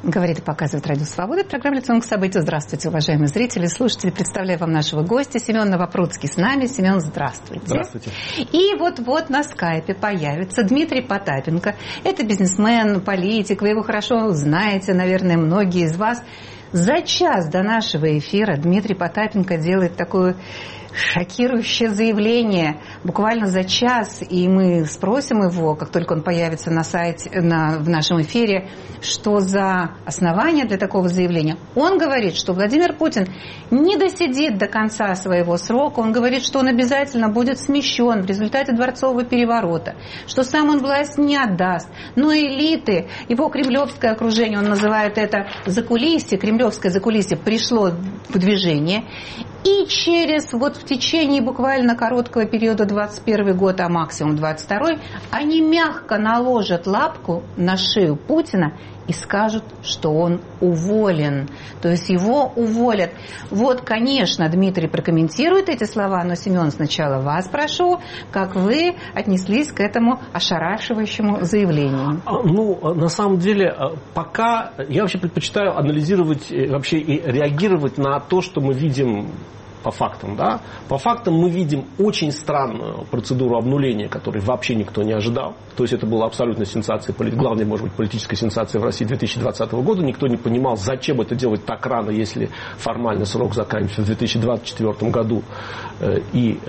Говорит и показывает Радио Свобода. Программа «Лицом к событию». Здравствуйте, уважаемые зрители, слушатели. Представляю вам нашего гостя. Семен Новопрудский с нами. Семен, здравствуйте. Здравствуйте. И вот на скайпе появится Дмитрий Потапенко. Это бизнесмен, политик. Вы его хорошо знаете, наверное, многие из вас. За час до нашего эфира Дмитрий Потапенко делает такое шокирующее заявление. Буквально за час, и мы спросим его, как только он появится на сайте, в нашем эфире, что за основание для такого заявления. Он говорит, что Владимир Путин не досидит до конца своего срока. Он говорит, что он обязательно будет смещен в результате дворцового переворота, что сам он власть не отдаст. Но элиты, его кремлевское окружение, он называет это закулисье, кремлевское закулисье, пришло в движение. И в течение буквально короткого периода 21 год, а максимум 22, они мягко наложат лапку на шею Путина и скажут, что он уволен. То есть его уволят. Вот, конечно, Дмитрий прокомментирует эти слова, но, Семен, сначала вас прошу, как вы отнеслись к этому ошарашивающему заявлению? На самом деле, пока я вообще предпочитаю анализировать вообще и реагировать на то, что мы видим по фактам, да. По фактам мы видим очень странную процедуру обнуления, которой вообще никто не ожидал. То есть это была абсолютно сенсация, главная, может быть, политическая сенсация в России 2020 года. Никто не понимал, зачем это делать так рано, если формально срок заканчивается в 2024 году. И,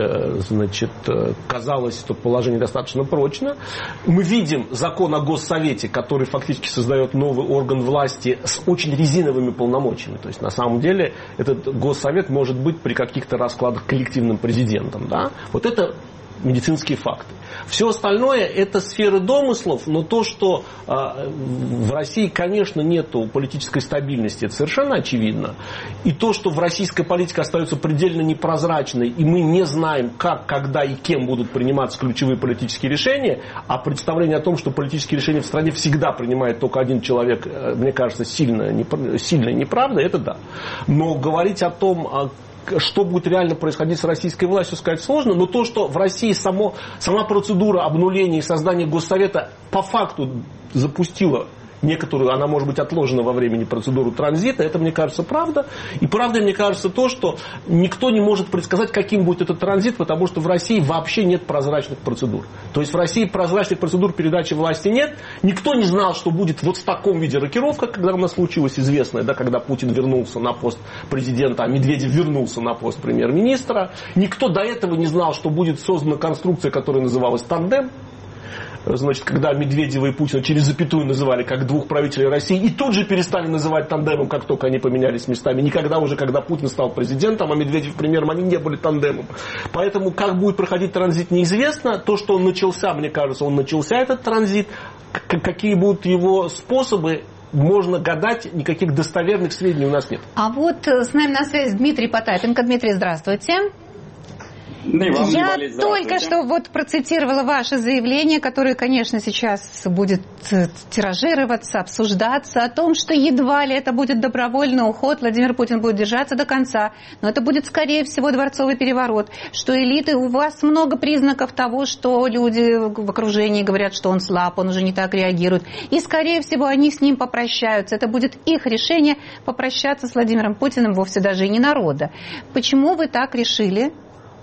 казалось, что положение достаточно прочно. Мы видим закон о Госсовете, который фактически создает новый орган власти с очень резиновыми полномочиями. То есть, на самом деле, этот Госсовет может быть при каких-то раскладах коллективным президентом. Да? Вот это медицинские факты. Все остальное это сферы домыслов, но то, что в России, конечно, нет политической стабильности, это совершенно очевидно. И то, что в российской политике остается предельно непрозрачной, и мы не знаем, как, когда и кем будут приниматься ключевые политические решения, а представление о том, что политические решения в стране всегда принимает только один человек, мне кажется, сильно неправда, это да. Но говорить о том, что будет реально происходить с российской властью, сказать сложно, но то, что в России сама процедура обнуления и создания Госсовета по факту запустила некоторую, она может быть отложена во времени, процедуру транзита, это, мне кажется, правда. И правдой, мне кажется, то, что никто не может предсказать, каким будет этот транзит, потому что в России вообще нет прозрачных процедур. То есть в России прозрачных процедур передачи власти нет. Никто не знал, что будет вот в таком виде рокировка, когда у нас случилось известное, да, когда Путин вернулся на пост президента, а Медведев вернулся на пост премьер-министра. Никто до этого не знал, что будет создана конструкция, которая называлась «Тандем». Значит, когда Медведева и Путина через запятую называли как двух правителей России, и тут же перестали называть тандемом, как только они поменялись местами. Никогда уже, когда Путин стал президентом, а Медведев премьером, они не были тандемом. Поэтому, как будет проходить транзит, неизвестно. То, что он начался, мне кажется, он начался, этот транзит. Какие будут его способы, можно гадать, никаких достоверных сведений у нас нет. А вот с нами на связи Дмитрий Потапенко. Дмитрий, здравствуйте. Я только что процитировала ваше заявление, которое, конечно, сейчас будет тиражироваться, обсуждаться, о том, что едва ли это будет добровольный уход, Владимир Путин будет держаться до конца, но это будет, скорее всего, дворцовый переворот, что элиты, у вас много признаков того, что люди в окружении говорят, что он слаб, он уже не так реагирует, и, скорее всего, они с ним попрощаются. Это будет их решение попрощаться с Владимиром Путиным, вовсе даже и не народа. Почему вы так решили?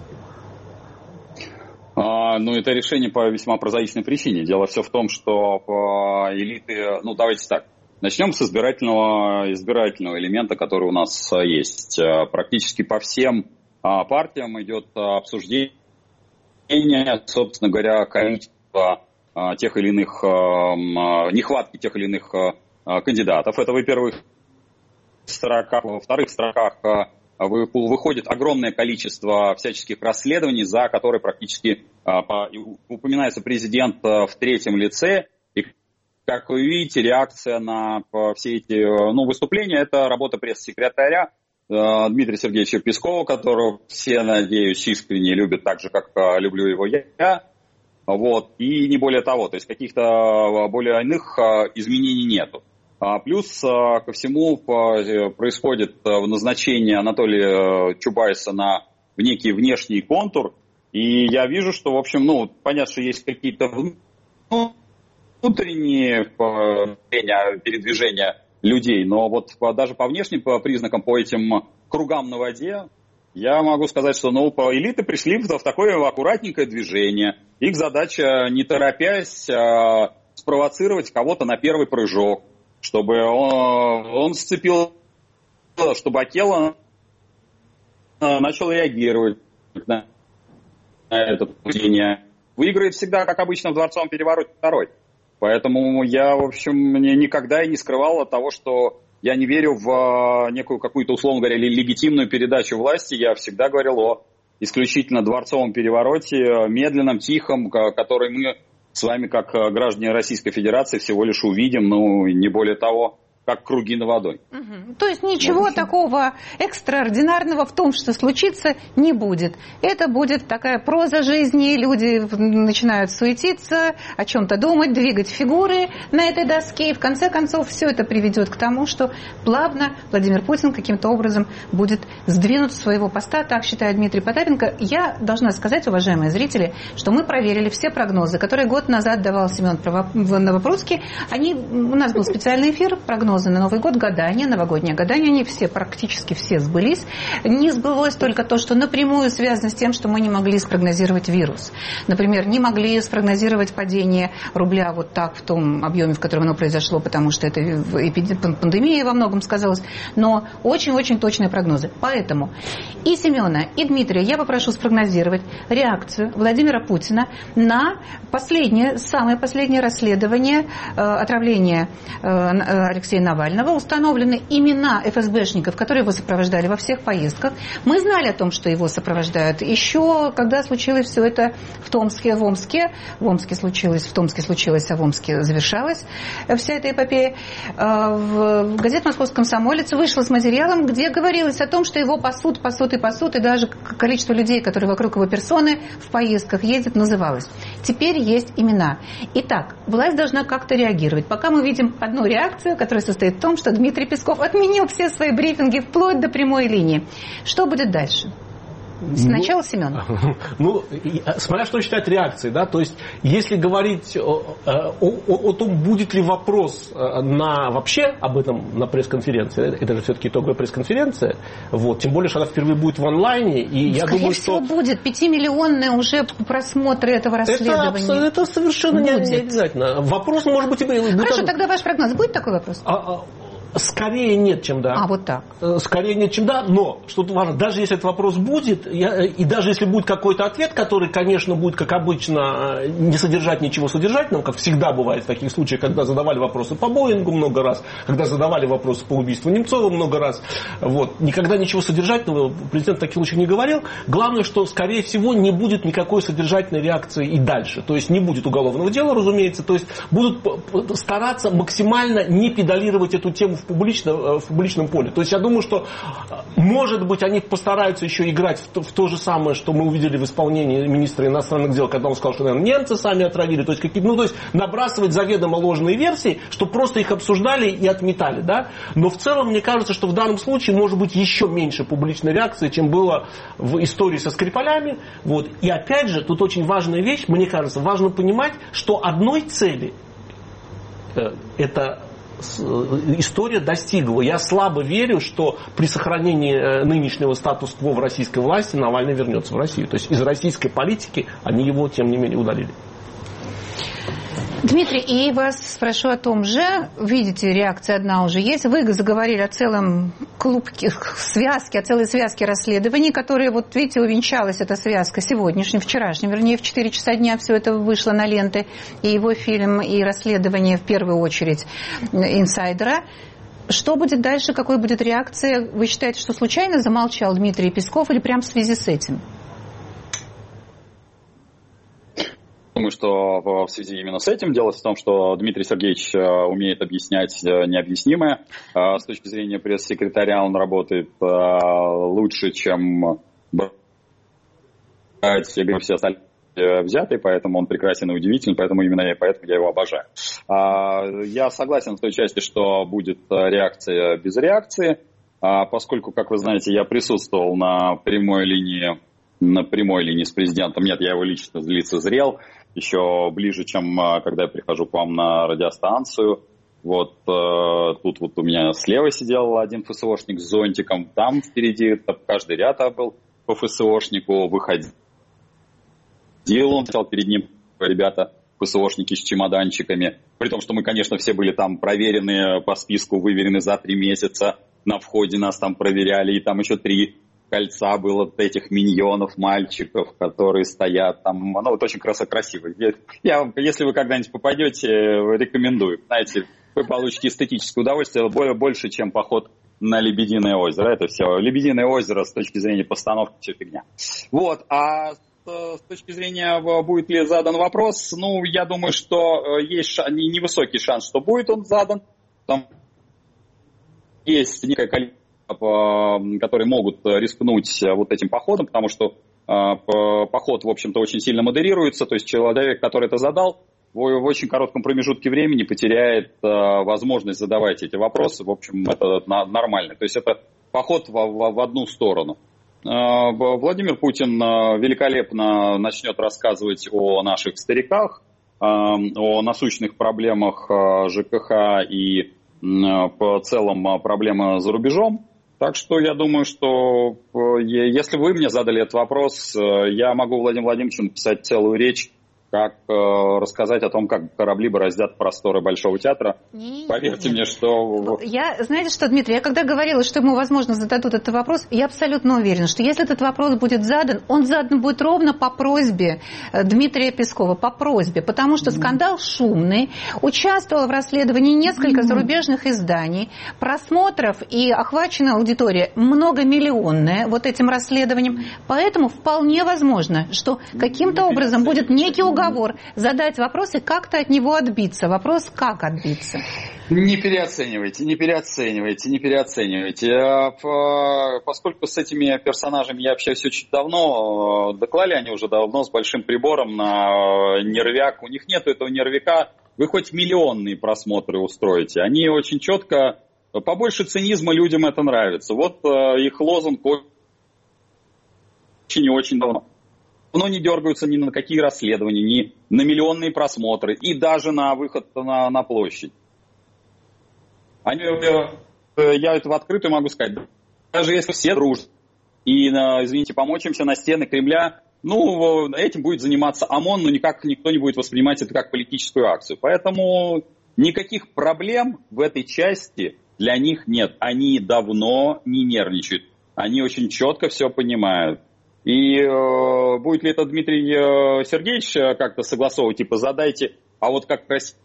Это решение по весьма прозаичной причине. Дело все в том, что элиты... давайте так. Начнем с избирательного элемента, который у нас есть. Практически по всем партиям идет обсуждение, собственно говоря, количества тех или иных... нехватки тех или иных кандидатов. Это, во-первых, строках. Во вторых строках... выходит огромное количество всяческих расследований, за которые практически упоминается президент в третьем лице. И, как вы видите, реакция на все эти выступления – это работа пресс-секретаря Дмитрия Сергеевича Пескова, которого все, надеюсь, искренне любят так же, как люблю его я. И не более того. То есть каких-то более иных изменений нету. Плюс ко всему происходит назначение Анатолия Чубайса в некий внешний контур. И я вижу, что, в общем, понятно, что есть какие-то внутренние передвижения людей. Но вот даже по внешним признакам, по этим кругам на воде, я могу сказать, что элиты пришли в такое аккуратненькое движение. Их задача, не торопясь, спровоцировать кого-то на первый прыжок, чтобы он сцепил, чтобы Акела начал реагировать на это поведение. Выиграет всегда, как обычно, в дворцовом перевороте второй. Поэтому я, в общем, никогда и не скрывал от того, что я не верю в некую какую-то, условно говоря, легитимную передачу власти. Я всегда говорил о исключительно дворцовом перевороте, медленном, тихом, который мы с вами, как граждане Российской Федерации, всего лишь увидим, не более того, как круги на водой. То есть ничего такого экстраординарного в том, что случится, не будет. Это будет такая проза жизни, люди начинают суетиться, о чем-то думать, двигать фигуры на этой доске, и в конце концов все это приведет к тому, что плавно Владимир Путин каким-то образом будет сдвинут с своего поста, так считает Дмитрий Потапенко. Я должна сказать, уважаемые зрители, что мы проверили все прогнозы, которые год назад давал Семен Новопрудский. У нас был специальный эфир, прогнозы на Новый год, гадания, новогодние гадания, они практически все сбылись. Не сбылось только то, что напрямую связано с тем, что мы не могли спрогнозировать вирус. Например, не могли спрогнозировать падение рубля вот так в том объеме, в котором оно произошло, потому что это пандемия во многом сказалась. Но очень-очень точные прогнозы. Поэтому и Семена, и Дмитрия я попрошу спрогнозировать реакцию Владимира Путина на самое последнее расследование отравления Алексея Навального. Установлены имена ФСБшников, которые его сопровождали во всех поездках. Мы знали о том, что его сопровождают еще, когда случилось все это в Томске, в Омске. В Томске случилось, а в Омске завершалась вся эта эпопея. В газете «Московский комсомолец» вышла с материалом, где говорилось о том, что его пасут, и даже количество людей, которые вокруг его персоны в поездках ездят, называлось. Теперь есть имена. Итак, власть должна как-то реагировать. Пока мы видим одну реакцию, которая состоит в том, что Дмитрий Песков отменил все свои брифинги вплоть до прямой линии. Что будет дальше? Сначала Семен. Смотря что считать реакцией, да, то есть, если говорить о том, будет ли вопрос вообще об этом на пресс-конференции, это же все-таки итоговая пресс-конференция, тем более, что она впервые будет в онлайне, и я думаю, что... будет 5-миллионные уже просмотры этого расследования. Это совершенно не обязательно. Вопрос может быть... Хорошо, тогда ваш прогноз. Будет такой вопрос? Скорее нет, чем да. Вот так. Скорее нет, чем да, но, что тут важно, даже если этот вопрос будет, и даже если будет какой-то ответ, который, конечно, будет, как обычно, не содержать ничего содержательного, как всегда бывает в таких случаях, когда задавали вопросы по Боингу много раз, когда задавали вопросы по убийству Немцова много раз, никогда ничего содержательного президент в таких случаях не говорил. Главное, что, скорее всего, не будет никакой содержательной реакции и дальше. То есть не будет уголовного дела, разумеется, то есть будут стараться максимально не педалировать эту тему в публичном поле. То есть я думаю, что, может быть, они постараются еще играть в то же самое, что мы увидели в исполнении министра иностранных дел, когда он сказал, что, наверное, немцы сами отравили. То есть, то есть набрасывать заведомо ложные версии, что просто их обсуждали и отметали. Да? Но в целом, мне кажется, что в данном случае может быть еще меньше публичной реакции, чем было в истории со Скрипалями. И опять же, тут очень важная вещь, мне кажется, важно понимать, что одной цели это история достигла. Я слабо верю, что при сохранении нынешнего статус-кво в российской власти Навальный вернется в Россию. То есть из российской политики они его, тем не менее, удалили. Дмитрий, и вас спрошу о том же. Видите, реакция одна уже есть. Вы заговорили о целом клубке, связке, о целой связке расследований, которые, видите, увенчалась эта связка сегодняшним, вчерашним, вернее, в 4 часа дня все это вышло на ленты. И его фильм, и расследование, в первую очередь, инсайдера. Что будет дальше, какой будет реакция? Вы считаете, что случайно замолчал Дмитрий Песков или прямо в связи с этим? Думаю, что в связи именно с этим дело в том, что Дмитрий Сергеевич умеет объяснять необъяснимое. С точки зрения пресс-секретаря он работает лучше, чем все остальные взятые, поэтому он прекрасен и удивителен, поэтому именно поэтому я его обожаю. Я согласен в той части, что будет реакция без реакции, поскольку, как вы знаете, я присутствовал на прямой линии с президентом. Нет, я его лично лицезрел еще ближе, чем когда я прихожу к вам на радиостанцию. Вот тут вот у меня слева сидел один ФСОшник с зонтиком, там впереди каждый ряд был по ФСОшнику, выходил, он стоял перед ним, ребята, ФСОшники с чемоданчиками, при том, что мы, конечно, все были там проверены по списку, выверены за 3 месяца, на входе нас там проверяли, и там еще 3 кольца было этих миньонов, мальчиков, которые стоят там, ну вот очень красиво. Если вы когда-нибудь попадете, рекомендую, знаете, вы получите эстетическое удовольствие больше, чем поход на Лебединое озеро. Это все Лебединое озеро с точки зрения постановки все фигня. Вот, а с точки зрения, будет ли задан вопрос, ну, я думаю, что есть невысокий шанс, что будет он задан. Там есть некое количество, которые могут рискнуть вот этим походом, потому что поход, в общем-то, очень сильно модерируется, то есть человек, который это задал, в очень коротком промежутке времени потеряет возможность задавать эти вопросы, в общем, это нормально, то есть это поход в одну сторону. Владимир Путин великолепно начнет рассказывать о наших стариках, о насущных проблемах ЖКХ и по целом проблемы за рубежом. Так что я думаю, что если вы мне задали этот вопрос, я могу Владимиру Владимировичу написать целую речь, как рассказать о том, как корабли бороздят просторы Большого театра. Поверьте мне, что... Знаете что, Дмитрий, я когда говорила, что ему, возможно, зададут этот вопрос, я абсолютно уверена, что если этот вопрос будет задан, он задан будет ровно по просьбе Дмитрия Пескова, по просьбе, потому что скандал шумный, участвовало в расследовании несколько зарубежных изданий, просмотров и охвачена аудитория многомиллионная вот этим расследованием, поэтому вполне возможно, что каким-то образом будет некий уговор задать вопрос и как-то от него отбиться. Вопрос, как отбиться? Не переоценивайте. Поскольку с этими персонажами я общаюсь очень давно, доклали они уже давно с большим прибором на нервяк. У них нет этого нервяка. Вы хоть миллионные просмотры устроите. Они очень четко, побольше цинизма, людям это нравится. Вот их лозунг очень и очень давно. Но не дергаются ни на какие расследования, ни на миллионные просмотры, и даже на выход на площадь. Я это в открытую могу сказать. Даже если все дружат и, извините, помочимся на стены Кремля, ну, этим будет заниматься ОМОН, но никак никто не будет воспринимать это как политическую акцию. Поэтому никаких проблем в этой части для них нет. Они давно не нервничают. Они очень четко все понимают. И будет ли это Дмитрий Сергеевич как-то согласовывать, типа задайте, а вот как красиво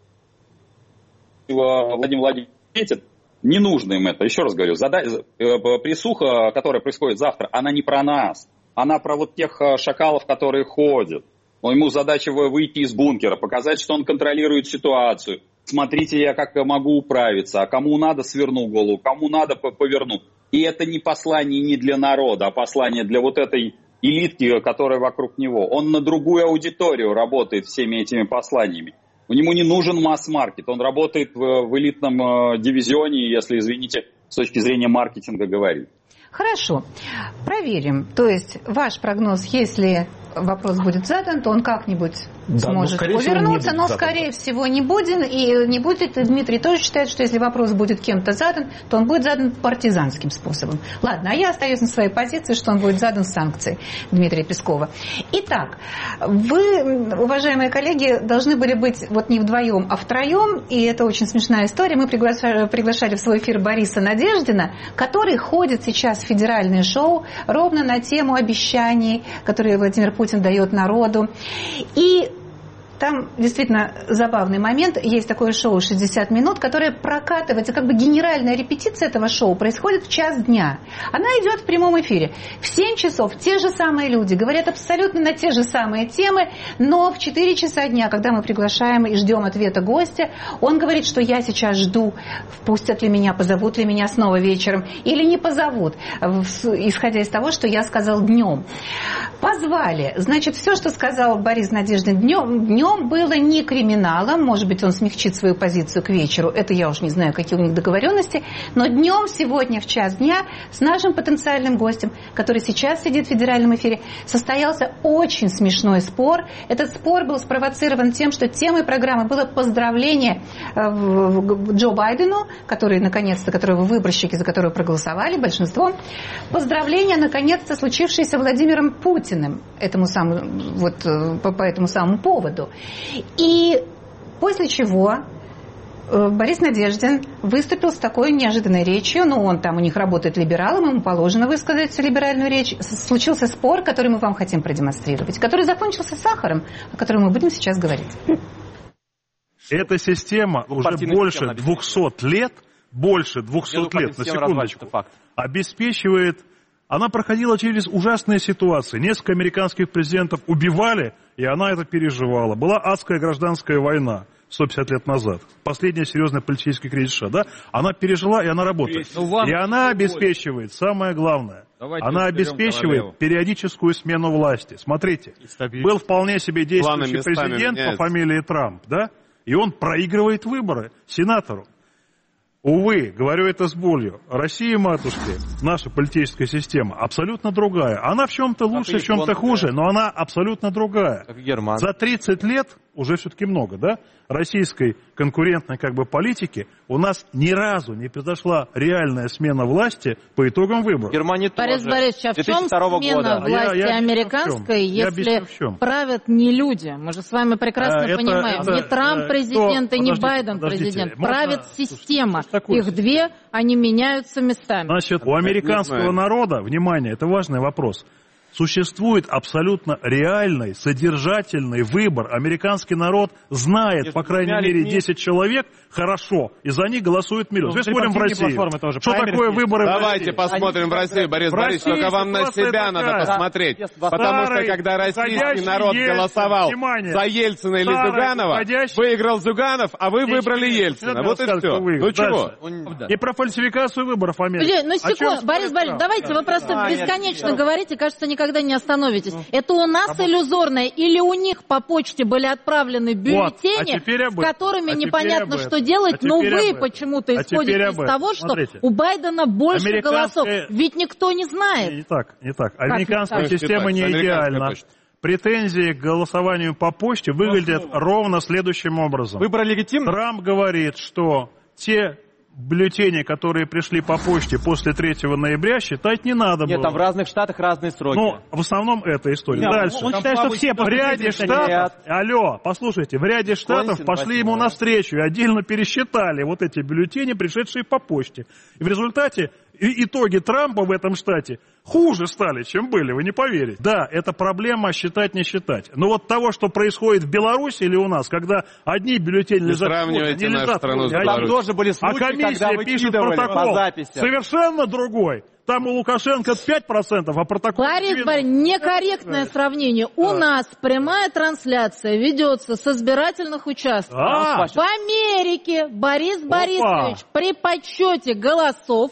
Владимир Владимирович ответит, не нужно им это. Еще раз говорю, присуха, которая происходит завтра, она не про нас, она про вот тех шакалов, которые ходят. Ему задача выйти из бункера, показать, что он контролирует ситуацию. Смотрите, я как могу управиться, а кому надо сверну голову, кому надо поверну. И это не послание не для народа, а послание для вот этой элитки, которая вокруг него. Он на другую аудиторию работает всеми этими посланиями. Ему не нужен масс-маркет, он работает в элитном дивизионе, если, извините, с точки зрения маркетинга говорить. Хорошо, проверим. То есть ваш прогноз, если вопрос будет задан, то он как-нибудь сможет повернуться, но, скорее всего, не будет. И не будет. И Дмитрий тоже считает, что если вопрос будет кем-то задан, то он будет задан партизанским способом. Ладно, а я остаюсь на своей позиции, что он будет задан санкцией Дмитрия Пескова. Итак, вы, уважаемые коллеги, должны были быть вот не вдвоем, а втроем, и это очень смешная история. Мы приглашали в свой эфир Бориса Надеждина, который ходит сейчас в федеральное шоу ровно на тему обещаний, которые Владимир Путин дает народу. И там действительно забавный момент. Есть такое шоу «60 минут», которое прокатывается, как бы генеральная репетиция этого шоу происходит в час дня. Она идет в прямом эфире. В 7 часов те же самые люди говорят абсолютно на те же самые темы, но в 4 часа дня, когда мы приглашаем и ждем ответа гостя, он говорит, что я сейчас жду, впустят ли меня, позовут ли меня снова вечером или не позовут, исходя из того, что я сказал днем. Позвали. Значит, все, что сказал Борис Надеждин днем, днем было не криминалом, может быть, он смягчит свою позицию к вечеру, это я уж не знаю, какие у них договоренности, но днем сегодня в час дня с нашим потенциальным гостем, который сейчас сидит в федеральном эфире, состоялся очень смешной спор. Этот спор был спровоцирован тем, что темой программы было поздравление Джо Байдену, который, наконец-то, которого выборщики, за которого проголосовали большинством, поздравление, наконец-то, случившееся Владимиром Путиным по этому самому поводу. И после чего Борис Надеждин выступил с такой неожиданной речью, он там у них работает либералом, ему положено высказать либеральную речь. Случился спор, который мы вам хотим продемонстрировать, который закончился сахаром, о котором мы будем сейчас говорить. Эта система уже больше 200 лет, на секундочку, обеспечивает. Она проходила через ужасные ситуации. Несколько американских президентов убивали, и она это переживала. Была адская гражданская война 150 лет назад. Последняя серьезная политическая кризис США, да? Она пережила, и она работает. И она обеспечивает, самое главное, она обеспечивает периодическую смену власти. Смотрите, был вполне себе действующий президент по фамилии Трамп, да? И он проигрывает выборы сенатору. Увы, говорю это с болью, Россия, матушки, наша политическая система абсолютно другая. Она в чем-то лучше, в чем-то хуже, но она абсолютно другая. За 30 лет, уже все-таки много, да, российской конкурентной политики, у нас ни разу не произошла реальная смена власти по итогам выборов. Германия тоже. Борис Борисович, а в чем смена власти американской, если правят не люди? Мы же с вами прекрасно понимаем. Не Трамп президент и не Байден президент. Правит система. Их две, они меняются местами. Значит, у американского народа, внимание, это важный вопрос, существует абсолютно реальный, содержательный выбор. Американский народ знает, по крайней мере, 10 человек хорошо, и за них голосует миллион. Теперь смотрим в Россию. Что такое выборы в России? Давайте посмотрим в Россию, Борис Борисович, только вам на себя надо посмотреть. Потому что, когда российский народ голосовал за Ельцина или Зюганова, выиграл Зюганов, а вы выбрали Ельцина. Вот и все. Ну чего? И про фальсификацию выборов Америки. Ну секунду, Борис Борисович, давайте, вы просто бесконечно говорите, кажется, никогда не остановитесь. Это у нас иллюзорное, или у них по почте были отправлены бюллетени, с которыми непонятно, что делать, но вы почему-то исходите из того, что у Байдена больше голосов. Ведь никто не знает. Не так. Американская система не идеальна. Претензии к голосованию по почте выглядят ровно следующим образом. Выборы легитимны? Трамп говорит, что те бюллетени, которые пришли по почте после 3 ноября, считать не надо было. Нет, там в разных штатах разные сроки. Ну, в основном это история. Нет, дальше. Он считает, что все в ряде штатов, послушайте, в ряде штатов пошли ему навстречу и отдельно пересчитали вот эти бюллетени, пришедшие по почте. И в результате итоги Трампа в этом штате хуже стали, чем были, вы не поверите. Да, это проблема считать, не считать. Но вот того, что происходит в Беларуси или у нас, когда одни бюллетени лежат в почте, не лежат в почте, там тоже были случаи, а комиссия пишет протокол совершенно другой. Там у Лукашенко 5%, а протокол... Борис Борисович, некорректное сравнение. У нас прямая трансляция ведется с избирательных участков. В Америке Борис Борисович при подсчете голосов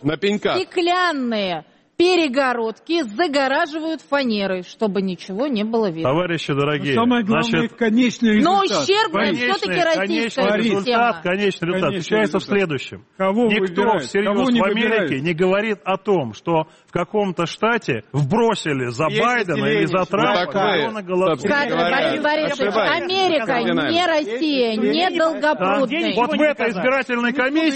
стеклянные перегородки загораживают фанерой, чтобы ничего не было видно. Товарищи дорогие, самое главное, конечный результат. Но ущербная все-таки российская система. Конечный результат заключается в следующем. Никто всерьез в Америке не говорит о том, что в каком-то штате вбросили за Байдена или за Трампа миллионы голосов. Борис Борисович, Америка, не Россия, не Долгопрудный. Вот в этой избирательной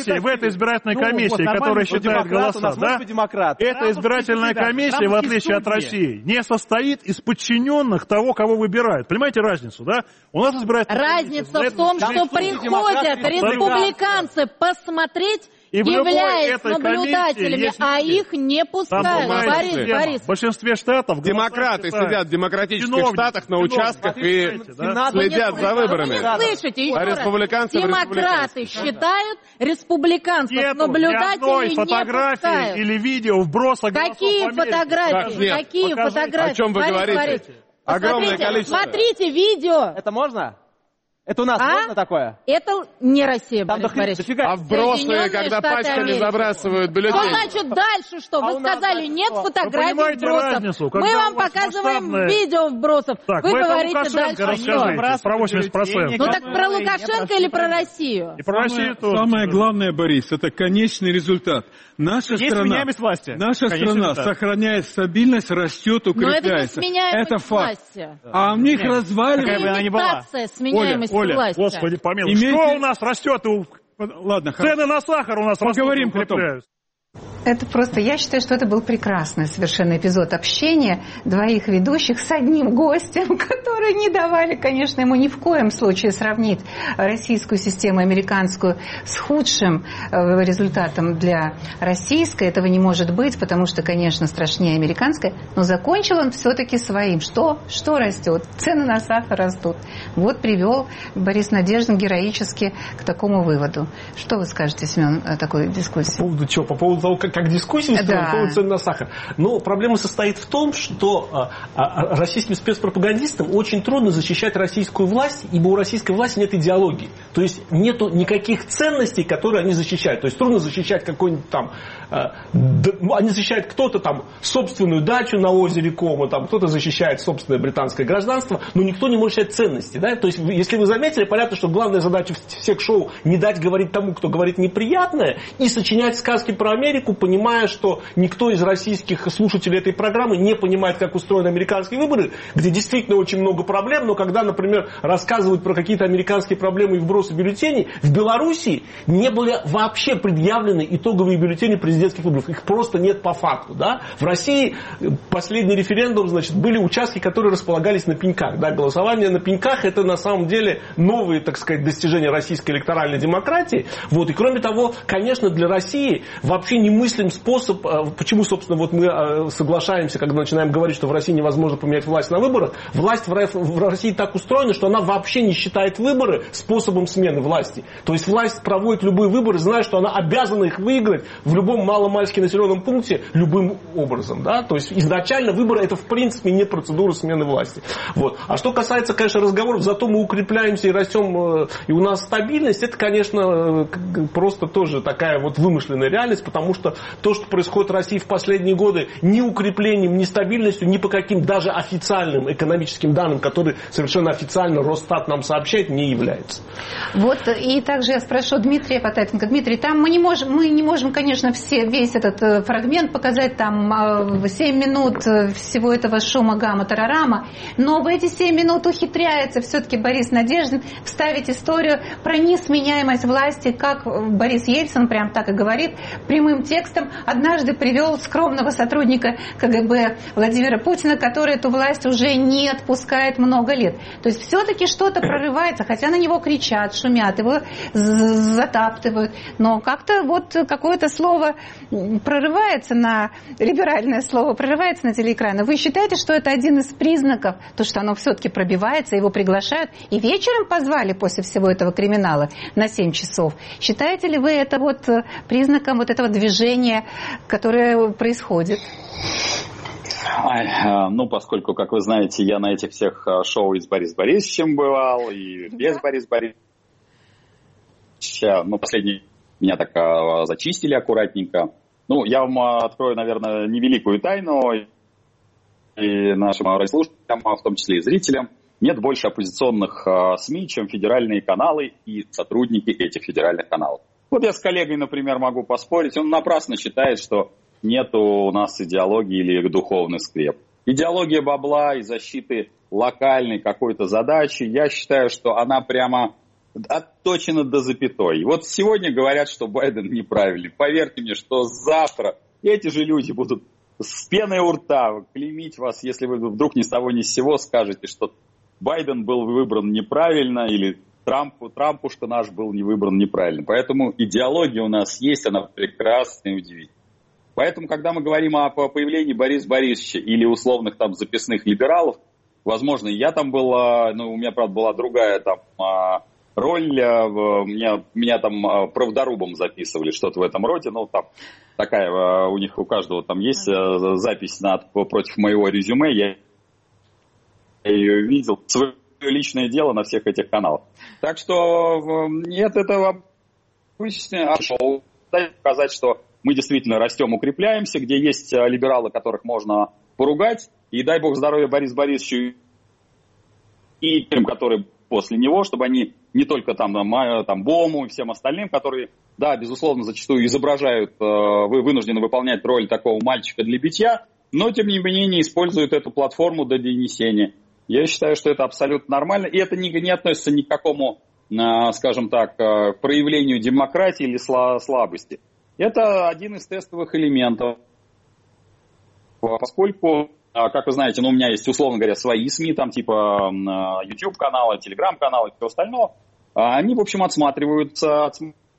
комиссии, которая считает голоса, да, эта избирательная комиссия, в отличие от России, не состоит из подчиненных того, кого выбирают. Понимаете разницу, да? У нас избирательная разница в том, что приходят республиканцы посмотреть, являясь наблюдателями, а их не пускают. Борис. В большинстве штатов демократы сидят в демократических штатах на участках и следят за выборами. Вы не слышите, еще раз. Республиканцы демократы считают, республиканцев наблюдателей не пускают. Или видео вброса голосов. Какие фотографии? Какие фотографии? О чем вы говорите? Огромное количество. Смотрите видео. Это можно? Это у нас можно такое? Это не Россия, Борис Борисович. А в бросы, когда пачками забрасывают бюллетени. Что значит дальше что? Вы сказали, нет фотографий вбросов. Мы вам показываем видео вбросов. Вы говорите дальше что? Про 80%. Ну так про Лукашенко или про Россию? И про Россию тоже. Самое главное, Борис, это конечный результат. Наша страна сохраняет стабильность, растет, укрепляется. Но это не сменяемость это факт. власти. А у них разваливается. Имитация сменяемости власти. Господи помилуй, что у нас растет? Ладно, цены на сахар у нас поговорим потом. Это просто, я считаю, что это был прекрасный совершенно эпизод общения двоих ведущих с одним гостем, которые не давали, конечно, ему ни в коем случае сравнить российскую систему, американскую, с худшим результатом для российской. Этого не может быть, потому что, конечно, страшнее американская. Но закончил он все-таки своим. Что растет? Цены на сахар растут. Вот привел Борис Надеждин героически к такому выводу. Что вы скажете, Семен, о такой дискуссии? По поводу чего? По поводу того, как дискуссия по поводу цен на сахар. Но проблема состоит в том, что российским спецпропагандистам очень трудно защищать российскую власть, ибо у российской власти нет идеологии. То есть нету никаких ценностей, которые они защищают. То есть трудно защищать какой-нибудь там... Они защищают кто-то там собственную дачу на озере Кома, там, кто-то защищает собственное британское гражданство, но никто не может защищать ценности. Да? То есть, если вы заметили, понятно, что главная задача всех шоу не дать говорить тому, кто говорит неприятное, и сочинять сказки про Америку, понимая, что никто из российских слушателей этой программы не понимает, как устроены американские выборы, где действительно очень много проблем, но когда, например, рассказывают про какие-то американские проблемы и вбросы бюллетеней, в Белоруссии не были вообще предъявлены итоговые бюллетени президентских выборов. Их просто нет по факту. Да? В России последний референдум, значит, были участки, которые располагались на пеньках. Да? Голосование на пеньках — это на самом деле новые, так сказать, достижения российской электоральной демократии. Вот. И кроме того, конечно, для России вообще немыслим способ, почему, собственно, вот мы соглашаемся, когда начинаем говорить, что в России невозможно поменять власть на выборах. Власть в России так устроена, что она вообще не считает выборы способом смены власти. То есть власть проводит любые выборы, зная, что она обязана их выиграть в любом маломальски населенном пункте любым образом. Да? То есть изначально выборы — это в принципе не процедура смены власти. Вот. А что касается, конечно, разговоров, зато мы укрепляемся и растем, и у нас стабильность, это, конечно, просто тоже такая вот вымышленная реальность, потому что то, что происходит в России в последние годы, ни укреплением, ни стабильностью, ни по каким даже официальным экономическим данным, которые совершенно официально Росстат нам сообщает, не является. Вот, и также я спрошу Дмитрия Потапенко. Дмитрий, там мы не можем, конечно, весь этот фрагмент показать, там 7 минут всего этого шума, гамма, тарарама, но в эти 7 минут ухитряется все-таки Борис Надеждин вставить историю про несменяемость власти, как Борис Ельцин прям так и говорит, прямым текстом однажды привел скромного сотрудника КГБ Владимира Путина, который эту власть уже не отпускает много лет. То есть все-таки что-то прорывается, хотя на него кричат, шумят, его затаптывают, но как-то вот какое-то слово прорывается либеральное слово прорывается на телеэкраны. Вы считаете, что это один из признаков, то, что оно все-таки пробивается, его приглашают, и вечером позвали после всего этого криминала на 7 часов? Считаете ли вы это вот признаком вот этого движения, которое происходит? Ну, поскольку, как вы знаете, я на этих всех шоу и с Борисом Борисовичем бывал, и без Бориса Борисовича. Ну, последний меня так зачистили аккуратненько. Ну, я вам открою, наверное, невеликую тайну, и нашим радиослушателям, в том числе и зрителям. Нет больше оппозиционных СМИ, чем федеральные каналы и сотрудники этих федеральных каналов. Вот я с коллегой, например, могу поспорить, он напрасно считает, что нету у нас идеологии или духовных скреп. Идеология бабла и защиты локальной какой-то задачи, я считаю, что она прямо отточена до запятой. Вот сегодня говорят, что Байден неправильный. Поверьте мне, что завтра эти же люди будут с пеной у рта клеймить вас, если вы вдруг ни с того ни с сего скажете, что Байден был выбран неправильно, или Трампушка наш был не выбран неправильно. Поэтому идеология у нас есть, она прекрасная и удивительная. Поэтому, когда мы говорим о появлении Бориса Борисовича или условных там записных либералов, возможно, я там был, ну, у меня, правда, была другая там роль, меня там правдорубом записывали, что-то в этом роде, ну, там такая, у них у каждого там есть запись против моего резюме, я ее видел. личное дело на всех этих каналах. Так что нет, это обычное шоу. Показать, что мы действительно растем, укрепляемся, где есть либералы, которых можно поругать. И дай бог здоровья Борису Борисовичу и тем, которые после него, чтобы они не только там Бому и всем остальным, которые, да, безусловно, зачастую изображают, вынуждены выполнять роль такого мальчика для битья, но, тем не менее, используют эту платформу для донесения. Я считаю, что это абсолютно нормально, и это не относится ни к какому, скажем так, проявлению демократии или слабости. Это один из тестовых элементов, поскольку, как вы знаете, у меня есть, условно говоря, свои СМИ, там типа YouTube-каналы, Telegram-каналы и все остальное, они, в общем, отсматриваются,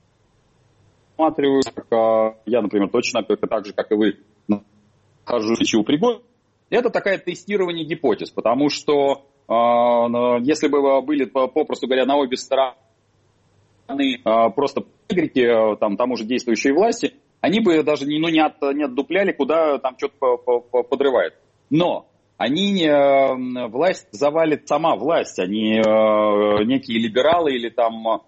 я, например, точно так же, как и вы, нахожусь в пригодности. Это такое тестирование гипотез, потому что если бы были, попросту говоря, на обе стороны просто игроки тому же действующей власти, они бы даже не отдупляли, куда там что-то подрывает. Но власть завалит сама власть, они некие либералы или там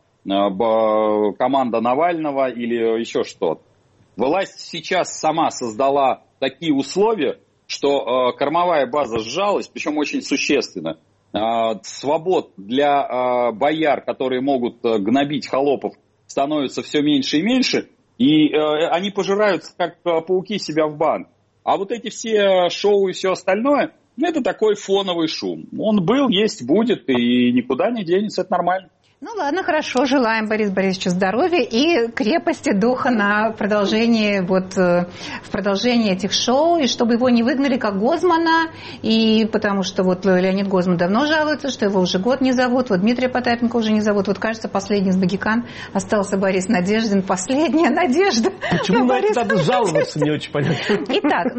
команда Навального или еще что-то. Власть сейчас сама создала такие условия, что кормовая база сжалась, причем очень существенно. Свобод для бояр, которые могут гнобить холопов, становится все меньше и меньше, и они пожираются, как пауки, себя в банк. А вот эти все шоу и все остальное, это такой фоновый шум. Он был, есть, будет, и никуда не денется, это нормально. Ну ладно, хорошо, желаем Борису Борисовичу здоровья и крепости духа на продолжение, в продолжении этих шоу, и чтобы его не выгнали как Гозмана, и потому что Леонид Гозман давно жалуется, что его уже год не зовут, Дмитрия Потапенко уже не зовут, кажется, последний из могикан остался Борис Надеждин, последняя надежда. Почему на это надо жаловаться, не очень понятно. Итак,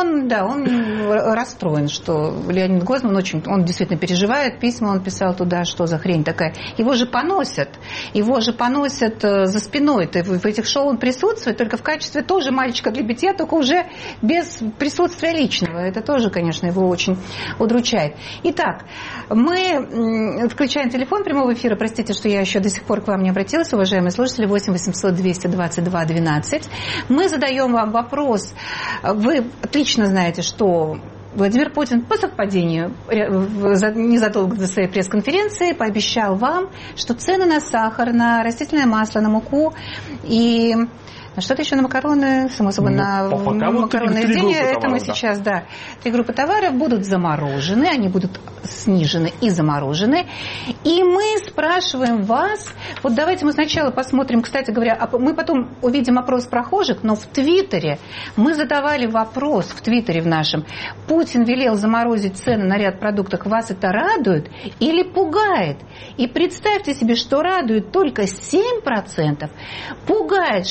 он расстроен, что Леонид Гозман он действительно переживает, письма он писал туда, что за хрень такая. Его же поносят за спиной. В этих шоу он присутствует, только в качестве тоже мальчика для битья, только уже без присутствия личного. Это тоже, конечно, его очень удручает. Итак, мы включаем телефон прямого эфира. Простите, что я еще до сих пор к вам не обратилась, уважаемые слушатели. 8 800 222 12. Мы задаем вам вопрос. Вы отлично знаете, что Владимир Путин по совпадению незадолго до своей пресс-конференции пообещал вам, что цены на сахар, на растительное масло, на муку и что-то еще на макароны, само собой, на макаронные изделия, это мы сейчас, 3 группы товаров будут заморожены, они будут снижены и заморожены. И мы спрашиваем вас, давайте мы сначала посмотрим, кстати говоря, мы потом увидим опрос прохожих, но в Твиттере мы задавали вопрос, в Твиттере в нашем, Путин велел заморозить цены на ряд продуктов, вас это радует или пугает? И представьте себе, что радует только 7%, пугает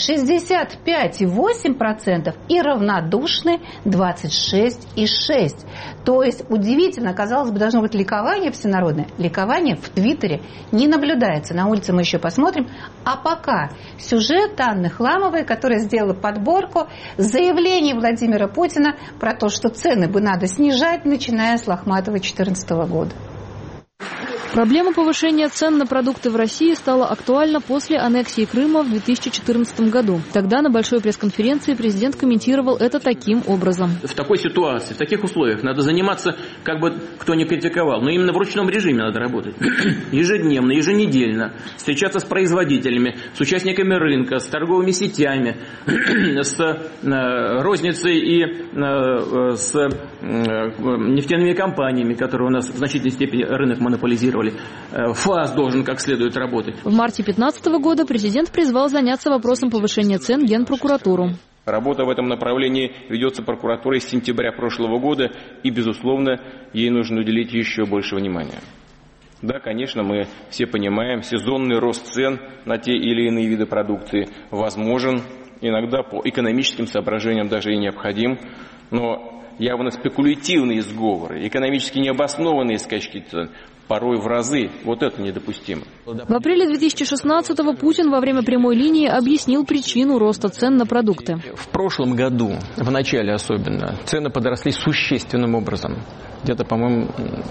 65,8% и равнодушны 26,6%. То есть удивительно, казалось бы, должно быть ликование всенародное. Ликование в Твиттере не наблюдается. На улице мы еще посмотрим. А пока сюжет Анны Хламовой, которая сделала подборку заявлений Владимира Путина про то, что цены бы надо снижать, начиная с Лохматова 2014 года. Проблема повышения цен на продукты в России стала актуальна после аннексии Крыма в 2014 году. Тогда на большой пресс-конференции президент комментировал это таким образом. В такой ситуации, в таких условиях надо заниматься, как бы кто ни критиковал, но именно в ручном режиме надо работать. Ежедневно, еженедельно. Встречаться с производителями, с участниками рынка, с торговыми сетями, с розницей и с нефтяными компаниями, которые у нас в значительной степени рынок монополизировали. ФАС должен как следует работать. В марте 2015 года президент призвал заняться вопросом повышения цен Генпрокуратуру. Работа в этом направлении ведется прокуратурой с сентября прошлого года, и, безусловно, ей нужно уделить еще больше внимания. Да, конечно, мы все понимаем, сезонный рост цен на те или иные виды продукции возможен, иногда по экономическим соображениям даже и необходим, но явно спекулятивные сговоры, экономически необоснованные скачки цен порой в разы. Вот это недопустимо. В апреле 2016-го Путин во время прямой линии объяснил причину роста цен на продукты. В прошлом году, в начале особенно, цены подросли существенным образом. Где-то, по-моему,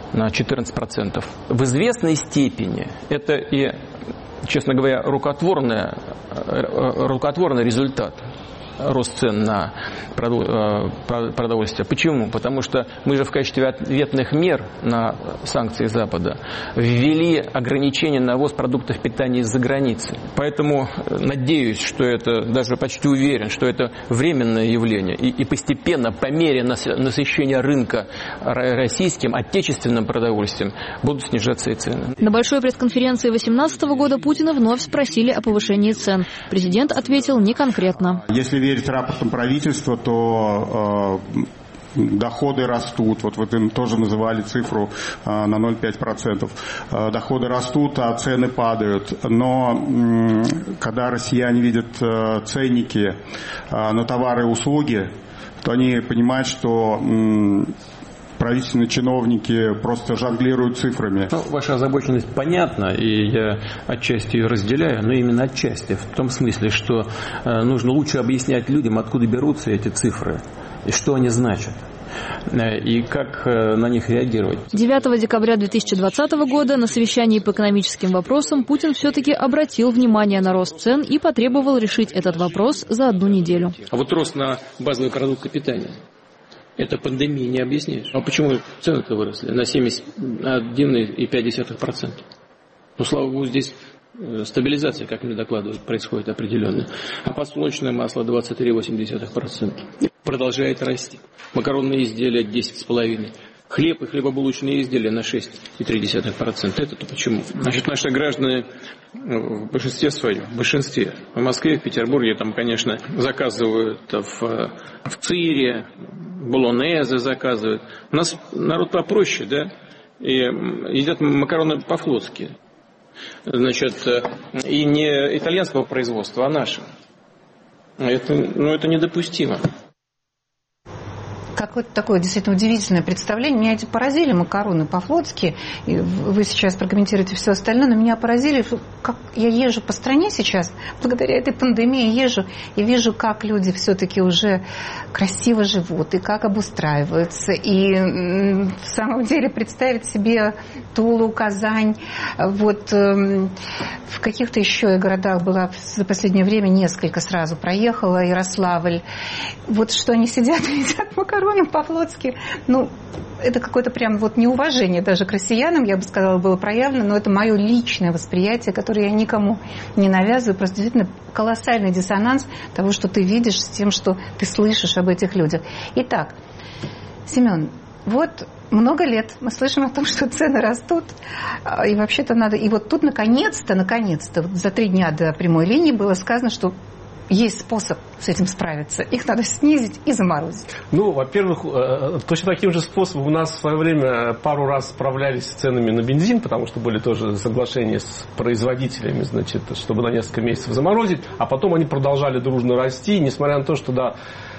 на 14%. В известной степени это и, честно говоря, рукотворный результат. Рост цен на продовольствие. Почему? Потому что мы же в качестве ответных мер на санкции Запада ввели ограничения на ввоз продуктов питания из-за границы. Поэтому надеюсь, что это, даже почти уверен, что это временное явление. И постепенно, по мере насыщения рынка российским, отечественным продовольствием, будут снижаться и цены. На большой пресс-конференции 2018 года Путина вновь спросили о повышении цен. Президент ответил не конкретно. Если верить рапортам правительства, то доходы растут. Вот вы тоже называли цифру на 0,5%. Доходы растут, а цены падают. Но когда россияне видят ценники на товары и услуги, то они понимают, что правительственные чиновники просто жонглируют цифрами. Ваша озабоченность понятна, и я отчасти ее разделяю, но именно отчасти. В том смысле, что нужно лучше объяснять людям, откуда берутся эти цифры и что они значат. И как на них реагировать. 9 декабря 2020 года на совещании по экономическим вопросам Путин все-таки обратил внимание на рост цен и потребовал решить этот вопрос за 1 неделю. А вот рост на базовые продукты питания. Это пандемия не объяснишь. А почему цены-то выросли на 71,5%? Ну, слава богу, здесь стабилизация, как мне докладывают, происходит определенная. А подсолнечное масло 23,8%. Продолжает расти. Макаронные изделия 10,5%. Хлеб и хлебобулочные изделия на 6,3%. Это-то почему? Значит, наши граждане в большинстве своем, в Москве, в Петербурге, там, конечно, заказывают в цире, болонезе заказывают. У нас народ попроще, да, и едят макароны по-флотски. Значит, и не итальянского производства, а нашего. Это недопустимо. Какое-то такое действительно удивительное представление. Меня эти поразили макароны по-флотски. Вы сейчас прокомментируете все остальное, но меня поразили, как я езжу по стране сейчас, благодаря этой пандемии езжу, и вижу, как люди все-таки уже красиво живут, и как обустраиваются. И в самом деле представить себе Тулу, Казань, вот в каких-то еще городах была за последнее время несколько сразу проехала, Ярославль. Вот что они сидят и едят макароны по-флотски. Ну, это какое-то прям вот неуважение даже к россиянам, я бы сказала, было проявлено, но это мое личное восприятие, которое я никому не навязываю. Просто действительно колоссальный диссонанс того, что ты видишь, с тем, что ты слышишь об этих людях. Итак, Семен, вот много лет мы слышим о том, что цены растут, и вообще-то надо... И вот тут наконец-то, за 3 дня до прямой линии было сказано, что есть способ с этим справиться. Их надо снизить и заморозить. Ну, во-первых, точно таким же способом у нас в свое время пару раз справлялись с ценами на бензин, потому что были тоже соглашения с производителями, значит, чтобы на несколько месяцев заморозить, а потом они продолжали дружно расти, несмотря на то, что, да,